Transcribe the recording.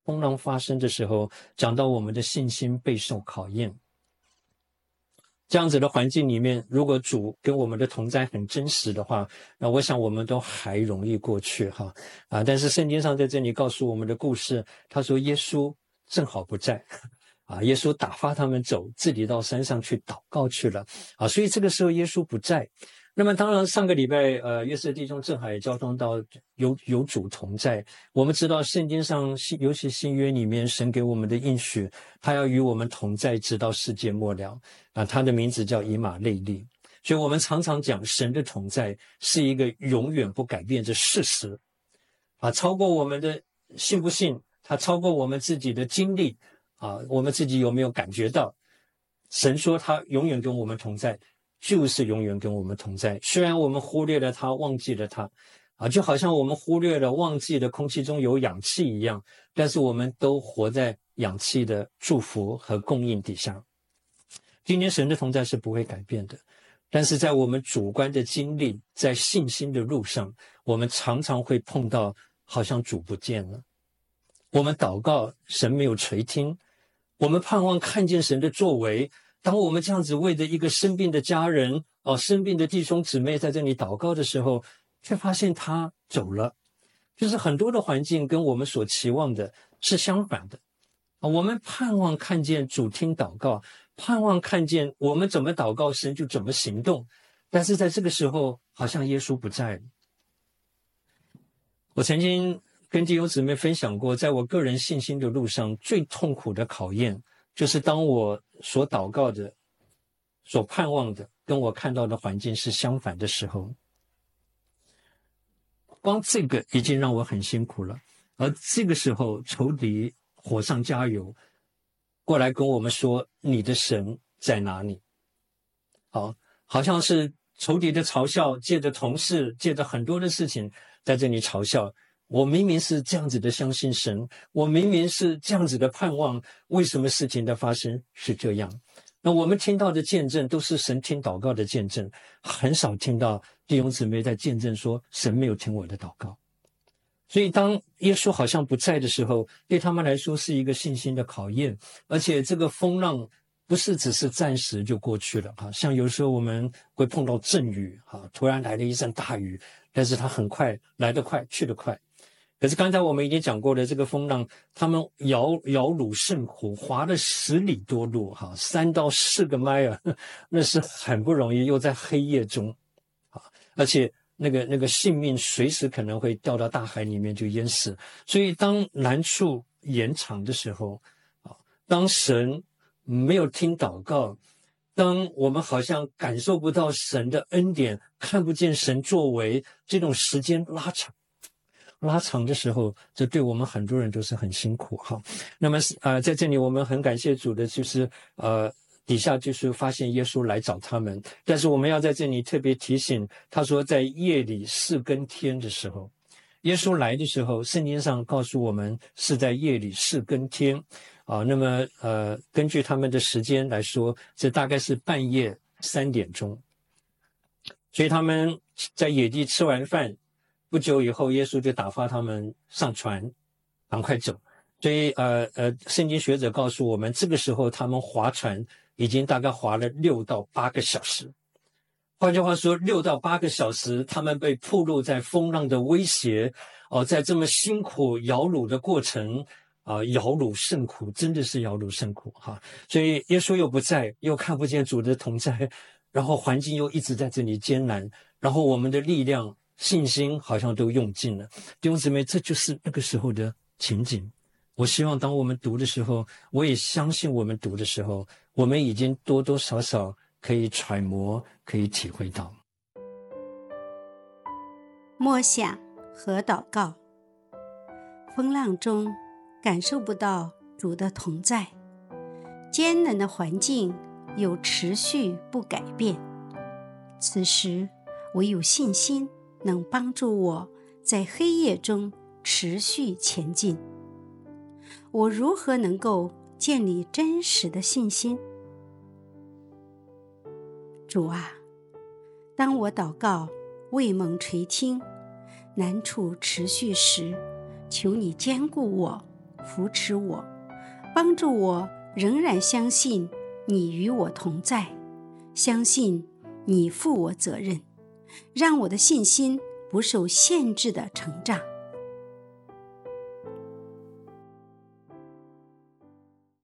风浪发生的时候，讲到我们的信心备受考验。这样子的环境里面，如果主跟我们的同在很真实的话，那我想我们都还容易过去哈。但是圣经上在这里告诉我们的故事，他说耶稣正好不在耶稣打发他们走，自己到山上去祷告去了所以这个时候耶稣不在。那么当然上个礼拜约瑟弟兄正好也交通到有主同在。我们知道圣经上尤其新约里面神给我们的应许，他要与我们同在直到世界末了他的名字叫以马内利。所以我们常常讲神的同在是一个永远不改变的事实超过我们的信不信，它超过我们自己的经历我们自己有没有感觉到神说他永远跟我们同在，就是永远跟我们同在。虽然我们忽略了他，忘记了他就好像我们忽略了忘记了空气中有氧气一样，但是我们都活在氧气的祝福和供应底下。今天神的同在是不会改变的，但是在我们主观的经历，在信心的路上，我们常常会碰到好像主不见了，我们祷告神没有垂听，我们盼望看见神的作为。当我们这样子为着一个生病的家人生病的弟兄姊妹在这里祷告的时候，却发现他走了。就是很多的环境跟我们所期望的是相反的我们盼望看见主听祷告，盼望看见我们怎么祷告神就怎么行动，但是在这个时候好像耶稣不在了。我曾经跟弟兄姊妹分享过，在我个人信心的路上最痛苦的考验，就是当我所祷告的所盼望的跟我看到的环境是相反的时候，光这个已经让我很辛苦了。而这个时候仇敌火上加油过来跟我们说，你的神在哪里好像是仇敌的嘲笑，借着同事，借着很多的事情在这里嘲笑我。明明是这样子的相信神，我明明是这样子的盼望，为什么事情的发生是这样？那我们听到的见证都是神听祷告的见证，很少听到弟兄姊妹在见证说神没有听我的祷告。所以当耶稣好像不在的时候，对他们来说是一个信心的考验，而且这个风浪不是只是暂时就过去了像有时候我们会碰到阵雨突然来了一阵大雨，但是它很快来得快去得快。可是刚才我们已经讲过的这个风浪，他们摇橹甚苦，划了10里多路3到4个迈那是很不容易，又在黑夜中而且那个性命随时可能会掉到大海里面就淹死。所以当难处延长的时候当神没有听祷告，当我们好像感受不到神的恩典，看不见神作为，这种时间拉长的时候，这对我们很多人都是很辛苦那么在这里我们很感谢主的就是底下就是发现耶稣来找他们，但是我们要在这里特别提醒，他说在夜里4更天的时候，耶稣来的时候，圣经上告诉我们是在夜里4更天那么根据他们的时间来说，这大概是半夜3点钟。所以他们在野地吃完饭不久以后，耶稣就打发他们上船，赶快走。所以圣经学者告诉我们，这个时候他们划船已经大概划了6到8个小时。换句话说，6到8个小时，他们被暴露在风浪的威胁在这么辛苦摇橹的过程摇橹甚苦，真的是摇橹甚苦所以耶稣又不在，又看不见主的同在，然后环境又一直在这里艰难，然后我们的力量信心好像都用尽了。弟兄姊妹，这就是那个时候的情景。我希望当我们读的时候，我也相信我们读的时候，我们已经多多少少可以揣摩，可以体会到。 默想和祷告。风浪中感受不到主的同在，艰难的环境有持续不改变。此时唯有信心能帮助我在黑夜中持续前进。我如何能够建立真实的信心？主啊，当我祷告未蒙垂听，难处持续时，求你坚固我， 扶持我，帮助我仍然相信你与我同在，相信你负我责任，让我的信心不受限制地成长。